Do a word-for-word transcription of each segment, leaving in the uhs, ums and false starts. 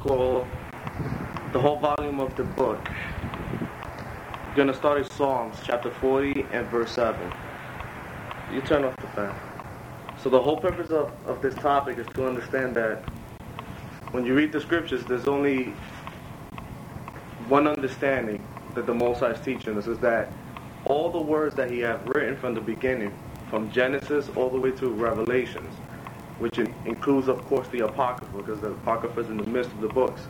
called the whole volume of the book. We're going to start in Psalms chapter forty and verse seven. You turn off the fan. So the whole purpose of, of this topic is to understand that when you read the scriptures, there's only one understanding that the Most High is teaching us, is that all the words that He has written from the beginning, from Genesis all the way to Revelations, which includes, of course, the Apocrypha, because the Apocrypha is in the midst of the books.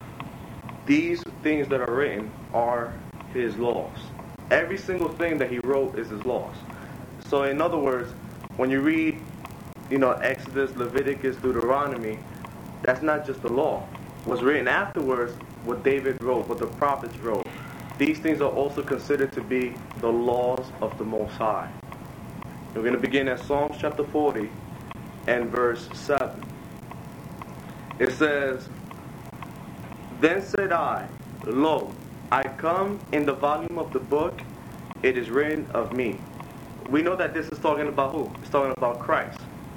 These things that are written are His laws. Every single thing that He wrote is His laws. So, in other words, when you read, you know, Exodus, Leviticus, Deuteronomy, that's not just the law. What's written afterwards, what David wrote, what the prophets wrote, these things are also considered to be the laws of the Most High. We're going to begin at Psalms chapter forty and verse seven. It says, "Then said I, Lo, I come in the volume of the book, it is written of me." We know that this is talking about who? It's talking about Christ.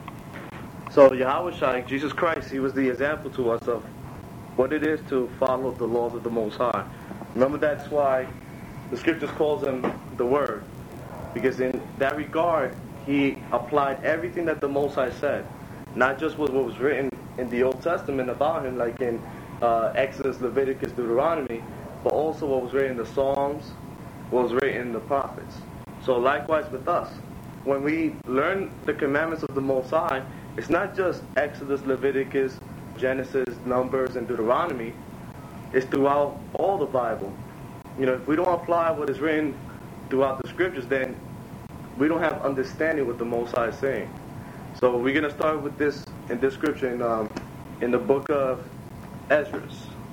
So Yahushua, Jesus Christ, He was the example to us of what it is to follow the laws of the Most High. Remember, that's why the scriptures calls Him the Word. Because in that regard, He applied everything that the Most High said. Not just what was written in the Old Testament about Him, like in uh, Exodus, Leviticus, Deuteronomy, but also what was written in the Psalms, what was written in the prophets. So likewise with us. When we learn the commandments of the Most High, it's not just Exodus, Leviticus, Genesis, Numbers, and Deuteronomy. It's throughout all the Bible. You know, if we don't apply what is written throughout the scriptures, then we don't have understanding what the Most High is saying. So we're going to start with this in this scripture in, um, in the book of Ezra.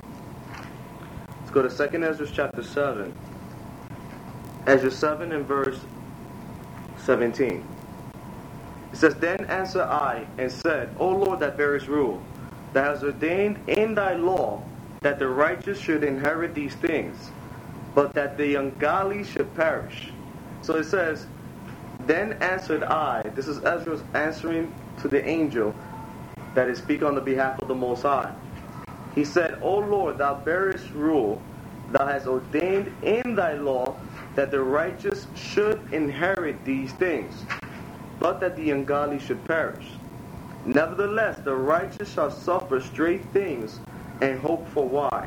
Let's go to Second Ezra chapter seven. Ezra seven and verse seventeen. It says, "Then answered I and said, O Lord that bearest rule, that has ordained in thy law that the righteous should inherit these things, but that the ungodly should perish." So it says, "Then answered I," this is Ezra answering to the angel that is speaking on the behalf of the Most High. He said, "O Lord, thou bearest rule, thou hast ordained in thy law that the righteous should inherit these things, but that the ungodly should perish. Nevertheless, the righteous shall suffer straight things and hope for wide.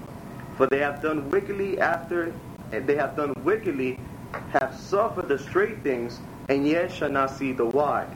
For they have done wickedly after, and they have done wickedly, have suffered the straight things, and yet shall not see the wide.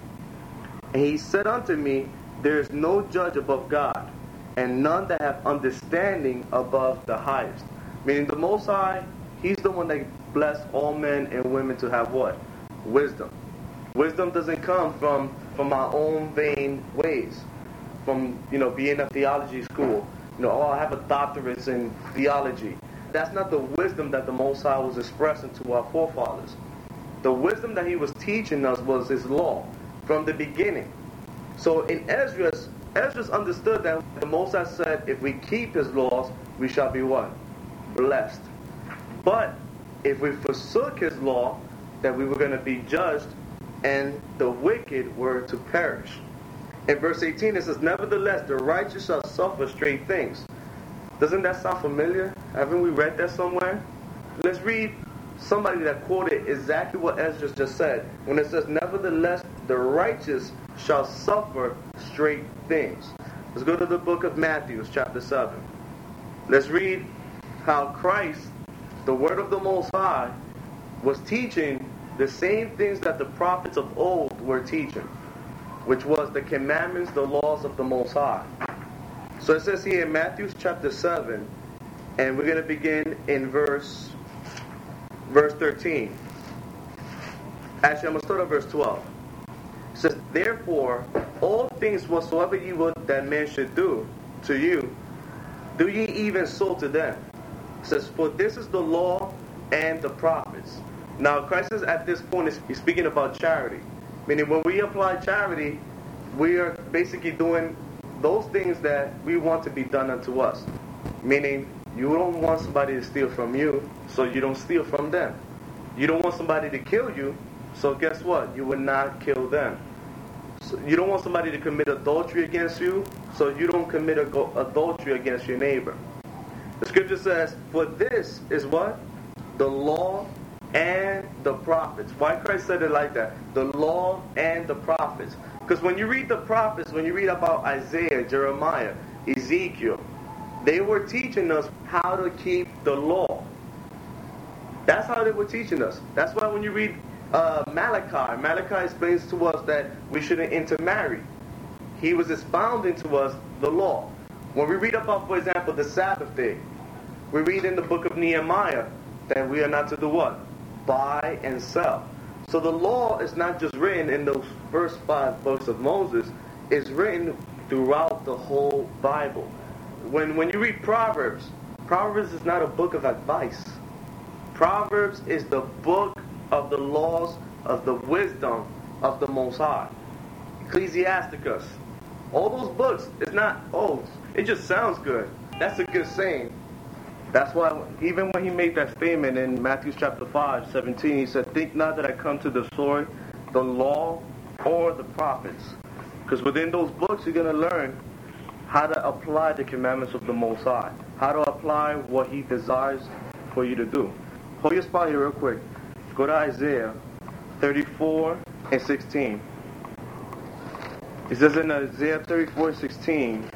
And he said unto me, There is no judge above God, and none that have understanding above the highest." Meaning the Most High, He's the one that blessed all men and women to have what? Wisdom. Wisdom doesn't come from, from our own vain ways, from, you know, being a theology school. You know, oh, I have a doctorate in theology. That's not the wisdom that the Most High was expressing to our forefathers. The wisdom that He was teaching us was His law from the beginning. So in Ezra, Ezra understood that the Most High said, if we keep His laws, we shall be what? Blessed. But if we forsook His law, that we were going to be judged, and the wicked were to perish. In verse eighteen it says, "Nevertheless, the righteous shall suffer straight things." Doesn't that sound familiar? Haven't we read that somewhere? Let's read somebody that quoted exactly what Ezra just said. When it says, "Nevertheless, the righteous shall suffer straight things." Let's go to the book of Matthew, chapter seven. Let's read how Christ, the Word of the Most High, was teaching the same things that the prophets of old were teaching, which was the commandments, the laws of the Most High. So it says here in Matthew chapter seven, and we're going to begin in verse verse thirteen. Actually, I'm going to start at verse twelve. It says, "Therefore, all things whatsoever ye would that men should do to you, do ye even so to them." It says, "For this is the law and the prophets." Now, Christ is at this point, he's speaking about charity. Meaning, when we apply charity, we are basically doing those things that we want to be done unto us. Meaning, you don't want somebody to steal from you, so you don't steal from them. You don't want somebody to kill you, so guess what? You will not kill them. So you don't want somebody to commit adultery against you, so you don't commit ag- adultery against your neighbor. The scripture says, for this is what? The law and the prophets. Why Christ said it like that? The law and the prophets. Because when you read the prophets, when you read about Isaiah, Jeremiah, Ezekiel, they were teaching us how to keep the law. That's how they were teaching us. That's why when you read uh, Malachi, Malachi explains to us that we shouldn't intermarry. He was expounding to us the law. When we read about, for example, the Sabbath day, we read in the book of Nehemiah that we are not to do what? Buy and sell. So the law is not just written in those first five books of Moses. It's written throughout the whole Bible. When, when you read Proverbs, Proverbs is not a book of advice. Proverbs is the book of the laws of the wisdom of the Most High. Ecclesiasticus. All those books, it's not, oh, it just sounds good. That's a good saying. That's why even when he made that statement in Matthew chapter five, seventeen, he said, think not that I come to destroy the law or the prophets. Because within those books you're going to learn how to apply the commandments of the Most High. How to apply what he desires for you to do. Hold your spot here real quick. Go to Isaiah thirty-four and sixteen. It says in Isaiah thirty-four and sixteen,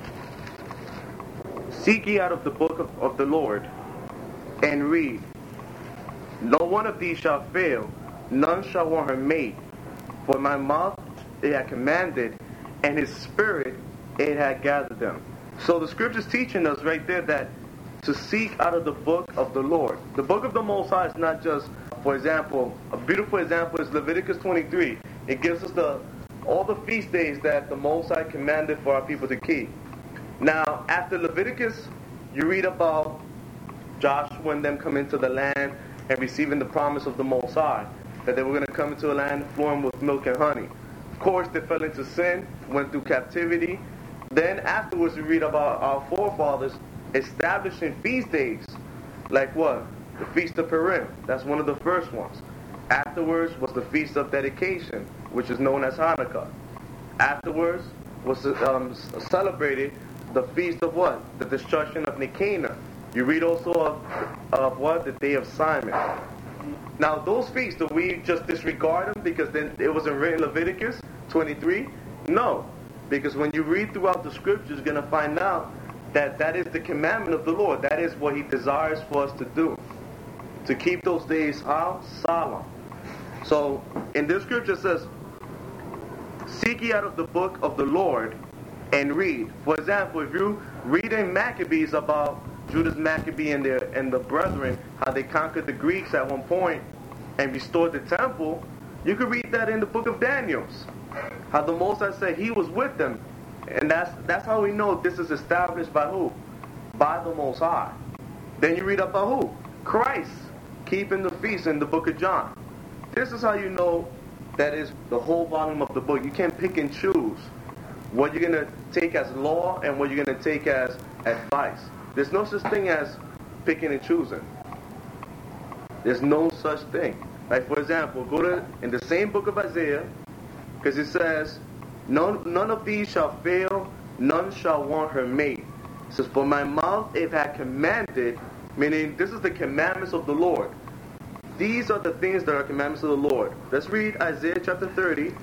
seek ye out of the book of, of the Lord, and read. No one of these shall fail, none shall want her mate. For my mouth it had commanded, and his spirit it had gathered them. So the scripture's teaching us right there that to seek out of the book of the Lord. The book of the Most High is not just, for example, a beautiful example is Leviticus twenty-three. It gives us the all the feast days that the Most High commanded for our people to keep. Now, after Leviticus, you read about Joshua and them coming into the land and receiving the promise of the Most High, that they were going to come into a land flowing with milk and honey. Of course, they fell into sin, went through captivity. Then afterwards, we read about our forefathers establishing feast days, like what? The Feast of Purim. That's one of the first ones. Afterwards was the Feast of Dedication, which is known as Hanukkah. Afterwards was um, celebrated the Feast of what? The destruction of Nicanor. You read also of, of what? The Day of Simon. Now those feasts, do we just disregard them because then it wasn't written in Leviticus twenty-three? No. Because when you read throughout the scriptures, you're going to find out that that is the commandment of the Lord. That is what he desires for us to do. To keep those days how? Solemn. So in this scripture it says, seek ye out of the book of the Lord and read. For example, if you read in Maccabees about Judas Maccabee and their and the brethren, how they conquered the Greeks at one point and restored the temple, you could read that in the book of Daniel. How the Most High said he was with them. And that's that's how we know this is established by who? By the Most High. Then you read about who? Christ keeping the feast in the book of John. This is how you know that is the whole volume of the book. You can't pick and choose what you're going to take as law and what you're going to take as advice. There's no such thing as picking and choosing. There's no such thing. Like for example, go to in the same book of Isaiah, because it says, none, none of these shall fail, none shall want her mate. It says, for my mouth it had commanded, meaning this is the commandments of the Lord. These are the things that are commandments of the Lord. Let's read Isaiah chapter thirty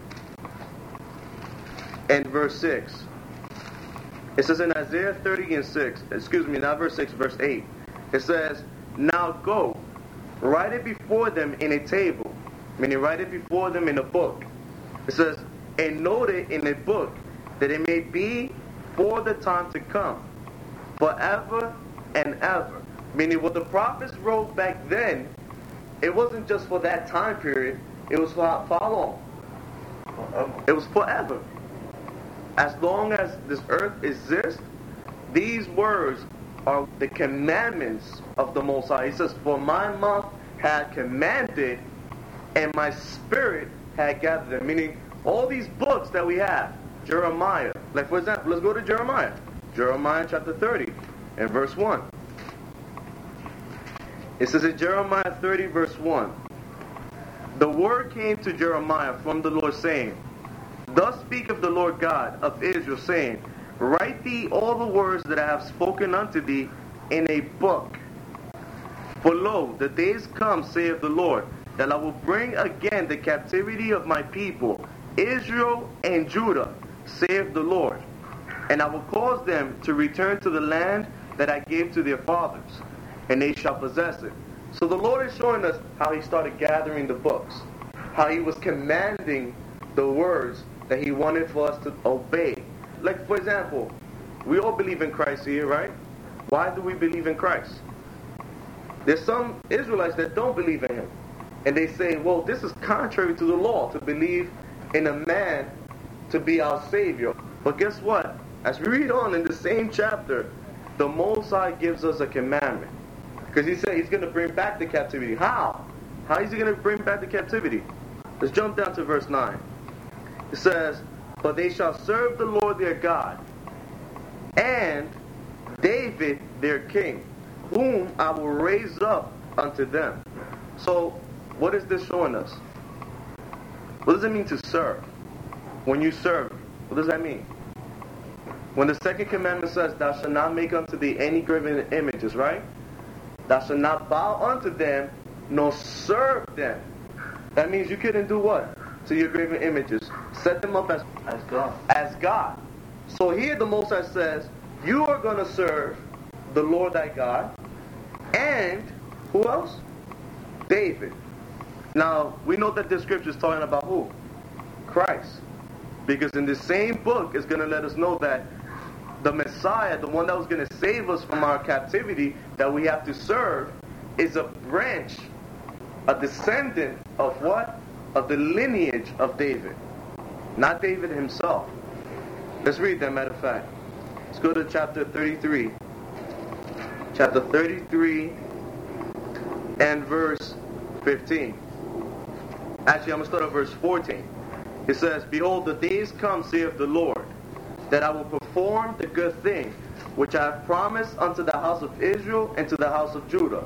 and verse six. It says in Isaiah thirty and six, excuse me, not verse six, verse eight. It says, now go, write it before them in a table, meaning write it before them in a book. It says, and note it in a book, that it may be for the time to come, forever and ever. Meaning what the prophets wrote back then, it wasn't just for that time period, it was for how long? It was forever. As long as this earth exists, these words are the commandments of the Most High. He says, for my mouth had commanded, and my spirit had gathered them. Meaning, all these books that we have, Jeremiah, like for example, let's go to Jeremiah. Jeremiah chapter thirty and verse one. It says in Jeremiah thirty verse one, the word came to Jeremiah from the Lord saying, thus speaketh the Lord God of Israel, saying, Write thee all the words that I have spoken unto thee in a book. For lo, the days come, saith the Lord, that I will bring again the captivity of my people, Israel and Judah, saith the Lord. And I will cause them to return to the land that I gave to their fathers, and they shall possess it. So the Lord is showing us how he started gathering the books, how he was commanding the words that he wanted for us to obey. Like, for example, we all believe in Christ here, right? Why do we believe in Christ? There's some Israelites that don't believe in him. And they say, well, this is contrary to the law to believe in a man to be our Savior. But guess what? As we read on in the same chapter, the Most High gives us a commandment. Because he said he's going to bring back the captivity. How? How is he going to bring back the captivity? Let's jump down to verse nine. It says, but they shall serve the Lord their God, and David their king, whom I will raise up unto them. So, what is this showing us? What does it mean to serve? When you serve, what does that mean? When the second commandment says, thou shalt not make unto thee any graven images, right? Thou shalt not bow unto them, nor serve them. That means you couldn't do what? To your graven images. Set them up as, as God. As God. So here the Most High says, you are going to serve the Lord thy God, and who else? David. Now, we know that this scripture is talking about who? Christ. Because in the same book, it's going to let us know that the Messiah, the one that was going to save us from our captivity that we have to serve, is a branch, a descendant of what? Of the lineage of David. Not David himself. Let's read that, matter of fact. Let's go to chapter thirty-three. Chapter thirty-three and verse fifteen. Actually, I'm going to start at verse fourteen. It says, behold, the days come, saith the Lord, that I will perform the good thing which I have promised unto the house of Israel and to the house of Judah.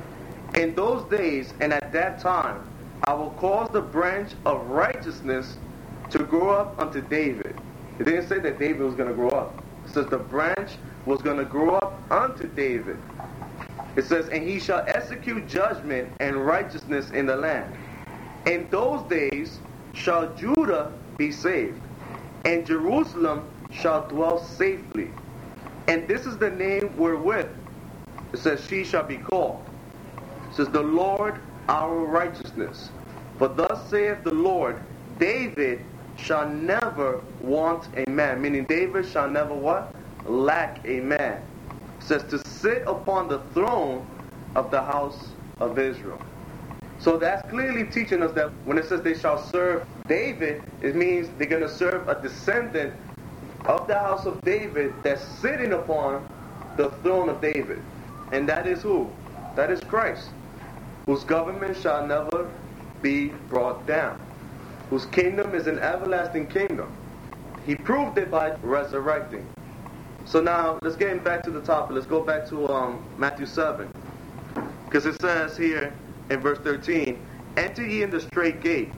In those days and at that time, I will cause the branch of righteousness to grow up unto David. It didn't say that David was going to grow up. It says the branch was going to grow up unto David. It says, and he shall execute judgment and righteousness in the land. In those days shall Judah be saved, and Jerusalem shall dwell safely. And this is the name wherewith, it says, she shall be called. It says, the Lord our righteousness. For thus saith the Lord, David shall never want a man. Meaning David shall never what? Lack a man. It says to sit upon the throne of the house of Israel. So that's clearly teaching us that when it says they shall serve David, it means they're going to serve a descendant of the house of David that's sitting upon the throne of David. And that is who? That is Christ, whose government shall never be brought down, whose kingdom is an everlasting kingdom. He proved it by resurrecting. So now, let's get back to the topic. Let's go back to um, Matthew seven. Because it says here in verse thirteen, enter ye in the straight gate.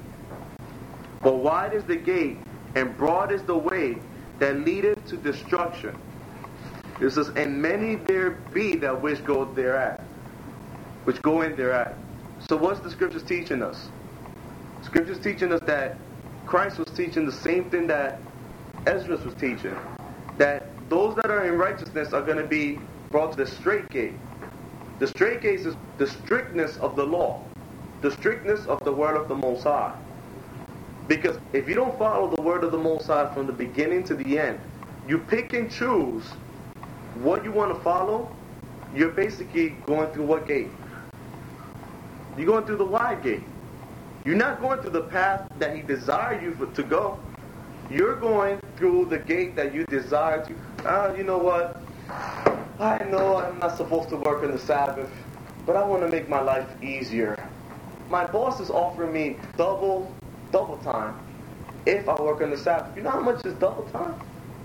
For wide is the gate, and broad is the way that leadeth to destruction. It says, and many there be that which go thereat, which go in thereat. So what's the scriptures teaching us? Scriptures teaching us that Christ was teaching the same thing that Ezra was teaching. That those that are in righteousness are going to be brought to the straight gate. The straight gate is the strictness of the law. The strictness of the word of the Most High. Because if you don't follow the word of the Most High from the beginning to the end, you pick and choose what you want to follow, you're basically going through what gate? You're going through the wide gate. You're not going through the path that he desired you for, to go. You're going through the gate that you desire to. Ah, you know what? I know I'm not supposed to work on the Sabbath, but I want to make my life easier. My boss is offering me double, double time if I work on the Sabbath. You know how much is double time?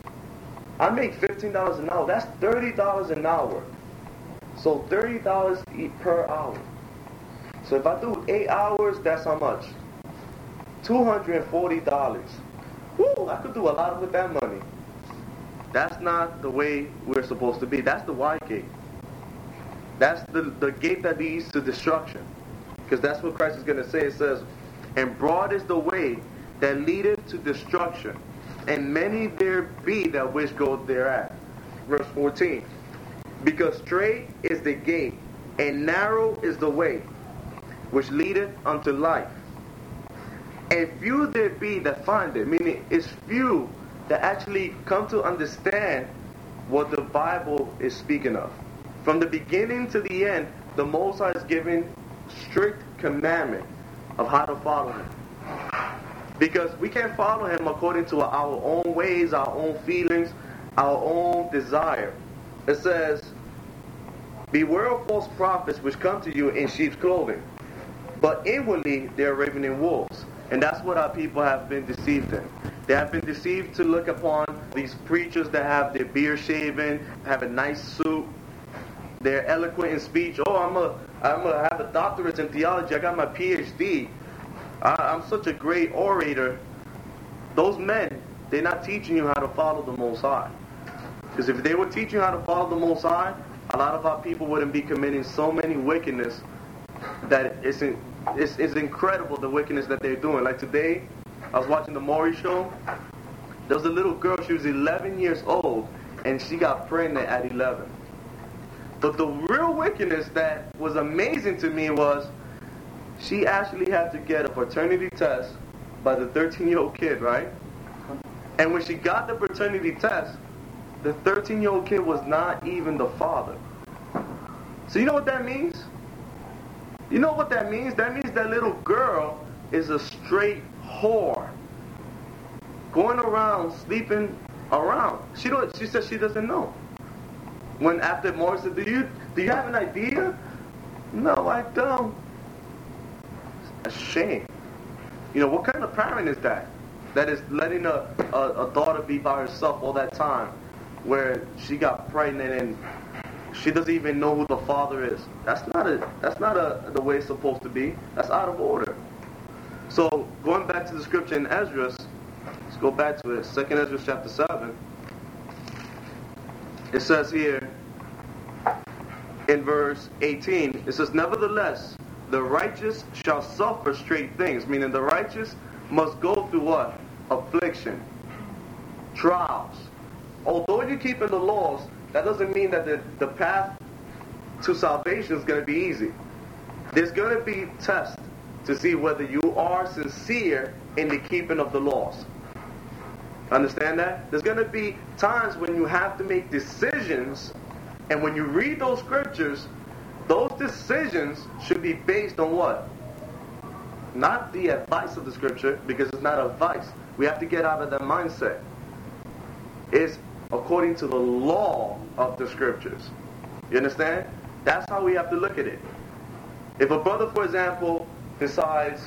I make fifteen dollars an hour. That's thirty dollars an hour. So thirty dollars per hour. So if I do eight hours, that's how much? two hundred forty dollars. Woo, I could do a lot with that money. That's not the way we're supposed to be. That's the wide gate. That's the, the gate that leads to destruction. Because that's what Christ is going to say. It says, and broad is the way that leadeth to destruction, and many there be that wish go thereat. Verse fourteen. Because straight is the gate, and narrow is the way, which leadeth unto life. And few there be that find it. Meaning, it's few that actually come to understand what the Bible is speaking of. From the beginning to the end, the Most High is giving strict commandment of how to follow Him. Because we can't follow Him according to our own ways, our own feelings, our own desire. It says, beware of false prophets which come to you in sheep's clothing, but inwardly they are ravening wolves. And that's what our people have been deceived in. They have been deceived to look upon these preachers that have their beard shaven, have a nice suit, they're eloquent in speech. Oh, I'm a, I'm a have a doctorate in theology. I got my P H D. I, I'm such a great orator. Those men, they're not teaching you how to follow the Most High. Because if they were teaching you how to follow the Most High, a lot of our people wouldn't be committing so many wickedness that it's, in, it's, it's incredible the wickedness that they're doing. Like today, I was watching the Maury show. There was a little girl, she was eleven years old, and she got pregnant at eleven. But the real wickedness that was amazing to me was she actually had to get a paternity test by the thirteen-year-old kid, right? And when she got the paternity test, the thirteen-year-old kid was not even the father. So you know what that means? You know what that means? That means that little girl is a straight whore. Going around, sleeping around. She don't, she says she doesn't know. When after Morris said, do you, do you have an idea? No, I don't. It's a shame. You know, what kind of parent is that? That is letting a, a, a daughter be by herself all that time, where she got pregnant and she doesn't even know who the father is. That's not a, that's not a, the way it's supposed to be. That's out of order. So, going back to the scripture in Esdras, let's go back to it. Second Esdras chapter seven. It says here, in verse eighteen, it says, nevertheless, the righteous shall suffer straight things. Meaning the righteous must go through what? Affliction. Trials. Although you're keeping the laws, that doesn't mean that the, the path to salvation is going to be easy. There's going to be tests to see whether you are sincere in the keeping of the laws. Understand that? There's going to be times when you have to make decisions, and when you read those scriptures, those decisions should be based on what? Not the advice of the scripture, because it's not advice. We have to get out of that mindset. It's according to the law of the scriptures. You understand? That's how we have to look at it. If a brother, for example, decides,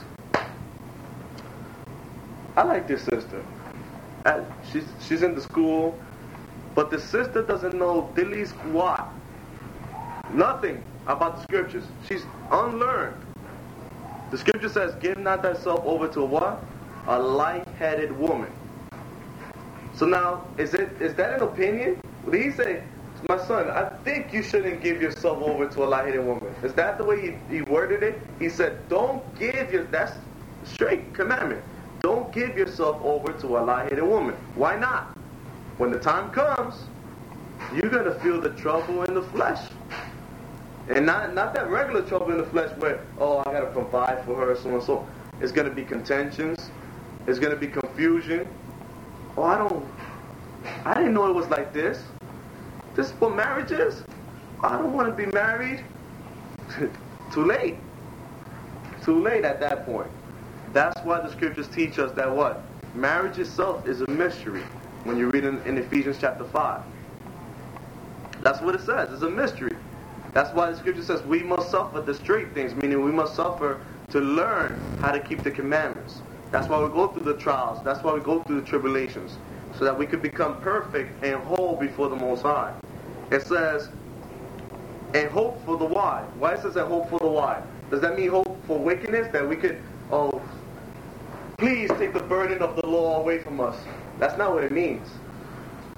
I like this sister. I, she's, she's in the school, but the sister doesn't know dilly squat. Nothing about the scriptures. She's unlearned. The scripture says, give not thyself over to what? A light-headed woman. So now, is it is that an opinion? Did he say, my son, I think you shouldn't give yourself over to a light-headed woman? Is that the way he, he worded it? He said, don't give your, that's straight commandment. Don't give yourself over to a light-headed woman. Why not? When the time comes, you're going to feel the trouble in the flesh. And not, not that regular trouble in the flesh where, oh, I got to provide for her, so and so. It's going to be contentions. It's going to be confusion. Oh, I don't, I didn't know it was like this. This is what marriage is? I don't want to be married. Too late. Too late at that point. That's why the scriptures teach us that what? Marriage itself is a mystery. When you read in, in Ephesians chapter five. That's what it says. It's a mystery. That's why the scripture says we must suffer the straight things, meaning we must suffer to learn how to keep the commandments. That's why we go through the trials. That's why we go through the tribulations. So that we could become perfect and whole before the Most High. It says, and hope for the why. Why it says and hope for the why? Does that mean hope for wickedness? That we could, oh, please take the burden of the law away from us. That's not what it means.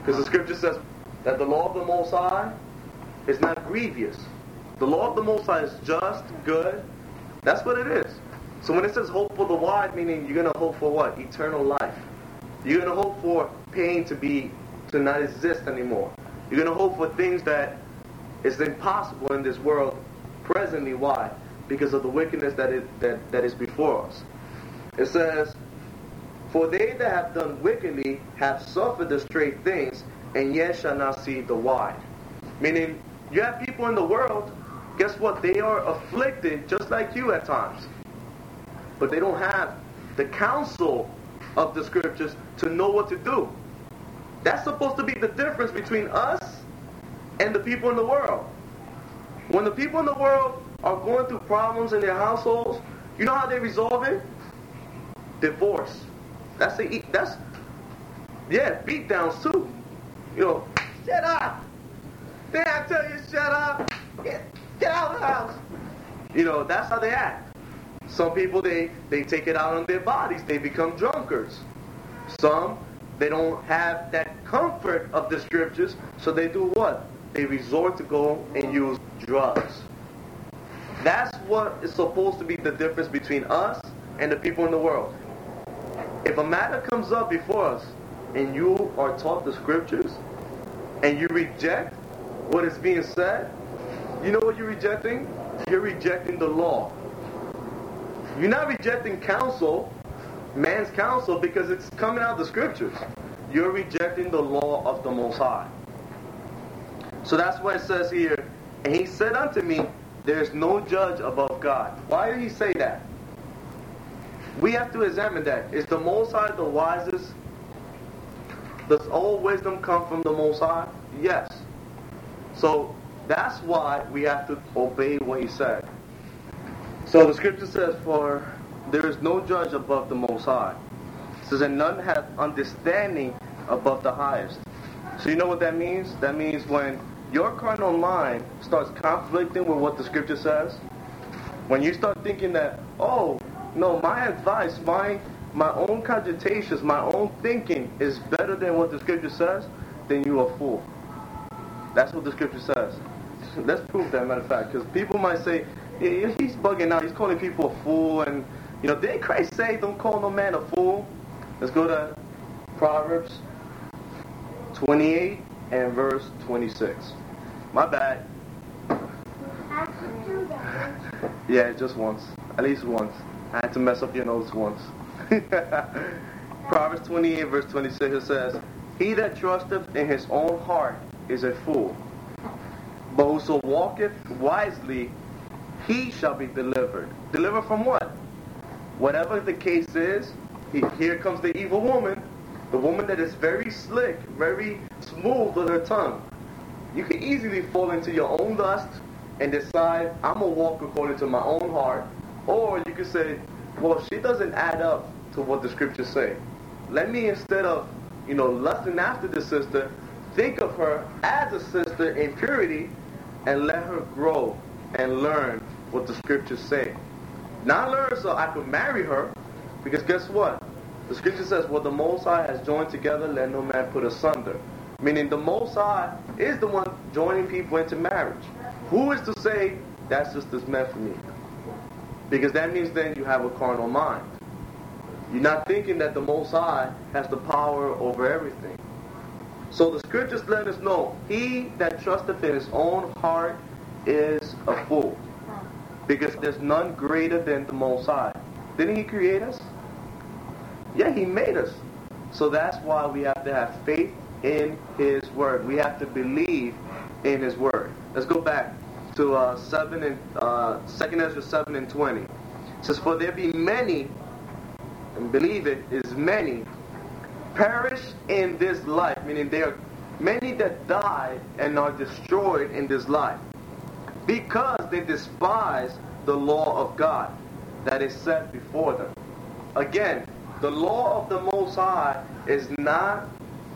Because the scripture says that the law of the Most High is not grievous. The law of the Most High is just, good. That's what it is. So when it says hope for the wise, meaning you're going to hope for what? Eternal life. You're going to hope for pain to be, to not exist anymore. You're going to hope for things that is impossible in this world presently. Why? Because of the wickedness that, it, that, that is before us. It says, for they that have done wickedly have suffered the straight things, and yet shall not see the wide. Meaning, you have people in the world, guess what? They are afflicted just like you at times. But they don't have the counsel of the scriptures to know what to do. That's supposed to be the difference between us and the people in the world. When the people in the world are going through problems in their households, you know how they resolve it? Divorce. That's the that's yeah, beat downs too. You know, shut up. Did I tell you shut up? Get, get out of the house. You know, that's how they act. Some people they, they take it out on their bodies. They become drunkards. Some they don't have that comfort of the scriptures, so they do what? They resort to go and use drugs. That's what is supposed to be the difference between us and the people in the world. If a matter comes up before us and you are taught the scriptures and you reject what is being said, you know what you're rejecting? You're rejecting the law. You're not rejecting counsel, man's counsel, because it's coming out of the scriptures. You're rejecting the law of the Most High. So that's why it says here, and he said unto me, there is no judge above God. Why did he say that? We have to examine that. Is the Most High the wisest? Does all wisdom come from the Most High? Yes. So that's why we have to obey what he said. So the scripture says, for there is no judge above the Most High. It says, and none hath understanding above the highest. So you know what that means? That means when your carnal mind starts conflicting with what the scripture says, when you start thinking that, oh, no, my advice, my my own cogitations, my own thinking is better than what the scripture says, then you are a fool. That's what the scripture says. Let's prove that, matter of fact, because people might say, yeah, he's bugging out, he's calling people a fool, and, you know, didn't Christ say, don't call no man a fool? Let's go to Proverbs twenty-eight and verse twenty-six. My bad. Yeah, just once. At least once. I had to mess up your notes once. Proverbs twenty-eight verse twenty-six, it says, he that trusteth in his own heart is a fool, but whoso walketh wisely, he shall be delivered. Delivered from what? Whatever the case is, he, here comes the evil woman, the woman that is very slick, very smooth with her tongue. You can easily fall into your own lust and decide, I'm going to walk according to my own heart. Or you could say, well, she doesn't add up to what the scriptures say. Let me, instead of, you know, lusting after the sister, think of her as a sister in purity and let her grow and learn what the scriptures say. Not learn so I could marry her, because guess what? The scripture says, what the Most High has joined together, let no man put asunder. Meaning the Most High is the one joining people into marriage. Who is to say, that sister's meant for me? Because that means then you have a carnal mind. You're not thinking that the Most High has the power over everything. So the scriptures let us know, he that trusteth in his own heart is a fool. Because there's none greater than the Most High. Didn't he create us? Yeah, he made us. So that's why we have to have faith in his word. We have to believe in his word. Let's go back to uh, seven and uh, Second Ezra seven and twenty. It says, for there be many, and believe it, is many, perish in this life, meaning there are many that die and are destroyed in this life, because they despise the law of God that is set before them. Again, the law of the Most High is not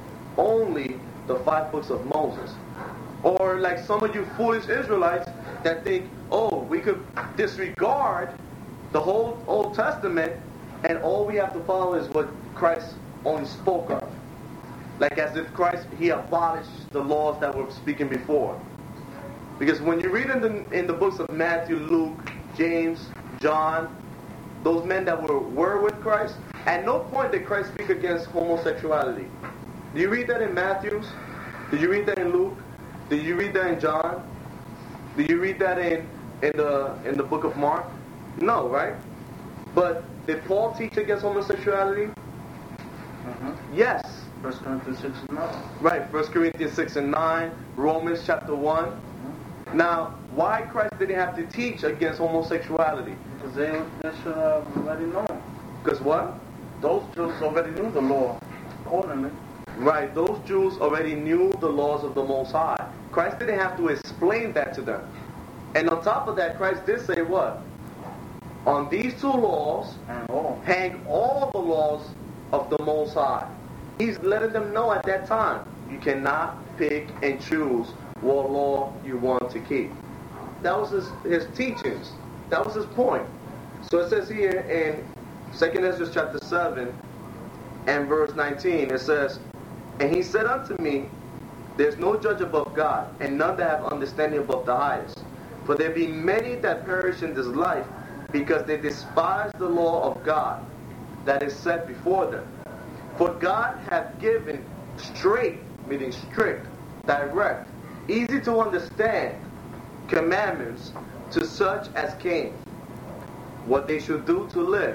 only the five books of Moses. Or like some of you foolish Israelites that think, oh, we could disregard the whole Old Testament and all we have to follow is what Christ only spoke of. Like as if Christ, he abolished the laws that were speaking before. Because when you read in the, in the books of Matthew, Luke, James, John, those men that were, were with Christ, at no point did Christ speak against homosexuality. Do you read that in Matthew? Did you read that in Luke? Did you read that in John? Did you read that in, in the in the book of Mark? No, right? But did Paul teach against homosexuality? Uh-huh. Yes. First Corinthians six and nine. Right, First Corinthians six and nine, Romans chapter one. Uh-huh. Now, why Christ didn't have to teach against homosexuality? Because they, they should have already known. Because what? Those Jews already knew the law accordingly. Right, those Jews already knew the laws of the Most High. Christ didn't have to explain that to them. And on top of that, Christ did say what? On these two laws, And all. hang all the laws of the Most High. He's letting them know at that time, you cannot pick and choose what law you want to keep. That was his, his teachings. That was his point. So it says here in Second Ezra chapter seven and verse nineteen, it says, and he said unto me, there's no judge above God, and none that have understanding above the highest. For there be many that perish in this life, because they despise the law of God that is set before them. For God hath given straight, meaning strict, direct, easy to understand commandments to such as came, what they should do to live,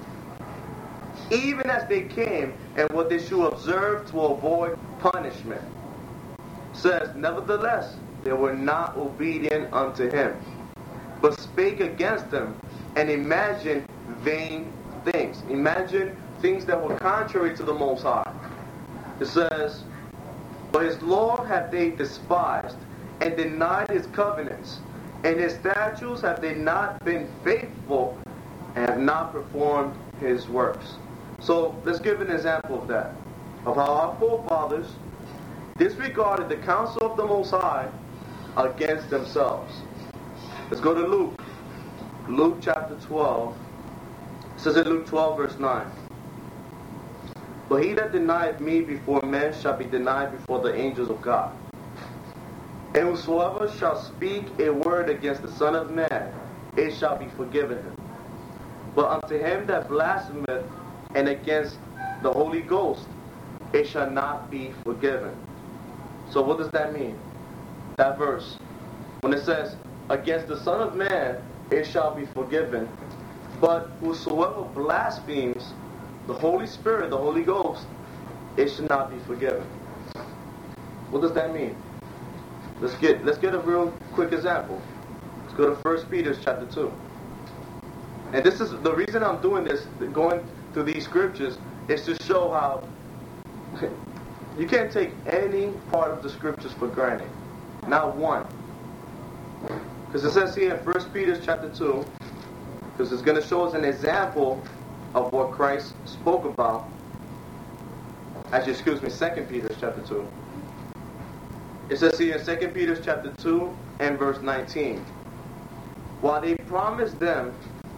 even as they came, and what they should observe to avoid punishment. Says, nevertheless, they were not obedient unto him, but spake against them, and imagined vain things. Imagine things that were contrary to the Most High. It says, but his law have they despised, and denied his covenants, and his statutes have they not been faithful, and have not performed his works. So let's give an example of that, of how our forefathers disregarded the counsel of the Most High against themselves. Let's go to Luke. Luke chapter twelve. It says in Luke twelve verse nine. But he that denieth me before men shall be denied before the angels of God. And whosoever shall speak a word against the Son of Man, it shall be forgiven him. But unto him that blasphemeth and against the Holy Ghost, it shall not be forgiven. So what does that mean? That verse, when it says, against the Son of Man, it shall be forgiven. But whosoever blasphemes the Holy Spirit, the Holy Ghost, it should not be forgiven. What does that mean? Let's get let's get a real quick example. Let's go to First Peter chapter two. And this is the reason I'm doing this, going through these scriptures, is to show how you can't take any part of the scriptures for granted. Not one. Because it says here in First Peter chapter two, because it's going to show us an example of what Christ spoke about. Actually, excuse me, Second Peter chapter two. It says here in Second Peter chapter two and verse nineteen, while they promised them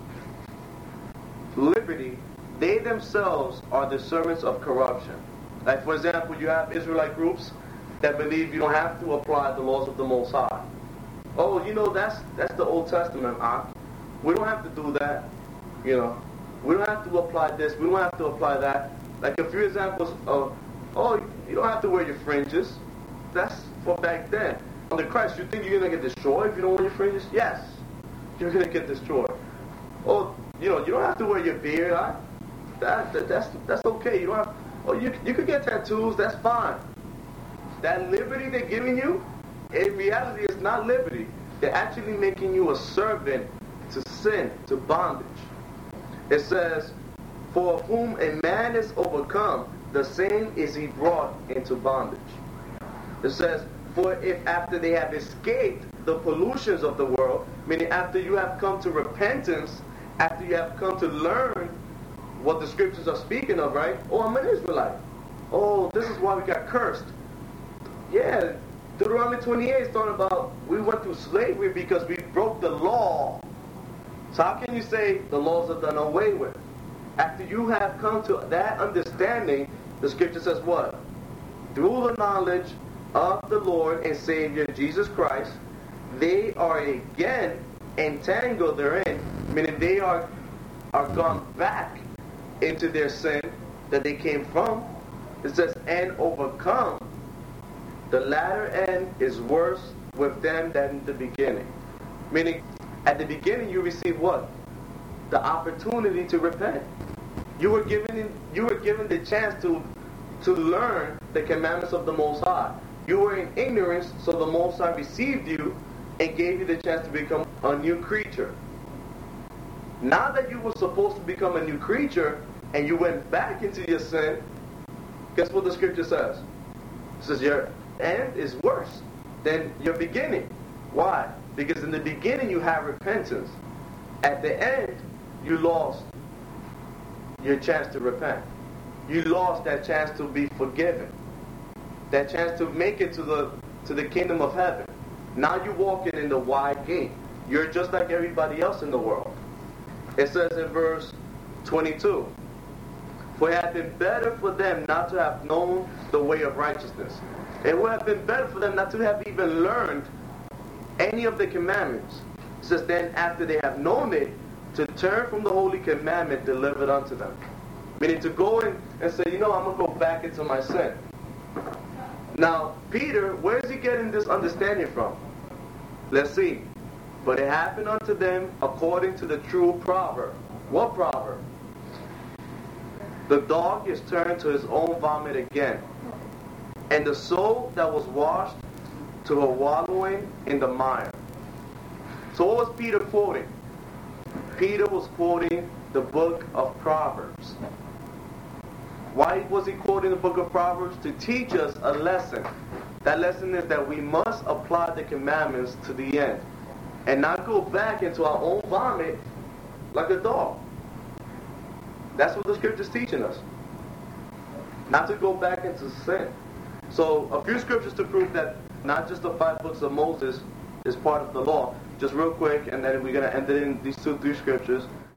liberty, they themselves are the servants of corruption. Like, for example, you have Israelite groups that believe you don't have to apply the laws of the Most High. Oh, you know, that's that's the Old Testament, Ak. We don't have to do that. You know, we don't have to apply this. We don't have to apply that. Like a few examples of, oh, you don't have to wear your fringes. That's for back then. Under Christ, you think you're going to get destroyed if you don't wear your fringes? Yes, you're going to get destroyed. Oh, you know, you don't have to wear your beard. Huh? That, that that's that's okay. You don't have. Oh, you you could get tattoos. That's fine. That liberty they're giving you, in reality, is not liberty. They're actually making you a servant to sin, to bondage. It says, for of whom a man is overcome, the same is he brought into bondage. It says, for if after they have escaped the pollutions of the world, meaning after you have come to repentance, after you have come to learn what the scriptures are speaking of, right? Oh, I'm an Israelite. Oh, this is why we got cursed. Yeah, Deuteronomy twenty-eight is talking about we went through slavery because we broke the law. So how can you say the laws are done away with? After you have come to that understanding, the scripture says what? through the knowledge of the Lord and Savior Jesus Christ, they are again entangled therein, meaning they are are gone back into their sin that they came from. It says, and overcome. The latter end is worse with them than in the beginning. Meaning, at the beginning you receive what? The opportunity to repent. You were given you were given the chance to to learn the commandments of the Most High. You were in ignorance, so the Most High received you and gave you the chance to become a new creature. Now that you were supposed to become a new creature and you went back into your sin, guess what the scripture says? It says your end is worse than your beginning. Why? Because in the beginning you had repentance. At the end, you lost your chance to repent. You lost that chance to be forgiven. That chance to make it to the to the kingdom of heaven. Now you're walking in the wide gate. You're just like everybody else in the world. It says in verse twenty-two, for it had been better for them not to have known the way of righteousness. It would have been better for them not to have even learned any of the commandments. It says then after they have known it, to turn from the holy commandment delivered unto them. Meaning to go in and say, you know, I'm going to go back into my sin. Now, Peter, where is he getting this understanding from? Let's see. But it happened unto them according to the true proverb. What proverb? The dog is turned to his own vomit again, and the soul that was washed to her wallowing in the mire. So what was Peter quoting? Peter was quoting the book of Proverbs. Why was he quoting the book of Proverbs? To teach us a lesson. That lesson is that we must apply the commandments to the end and not go back into our own vomit like a dog. That's what the scripture is teaching us. Not to go back into sin. So a few scriptures to prove that not just the five books of Moses is part of the law. Just real quick, and then we're going to end it in these two, three scriptures.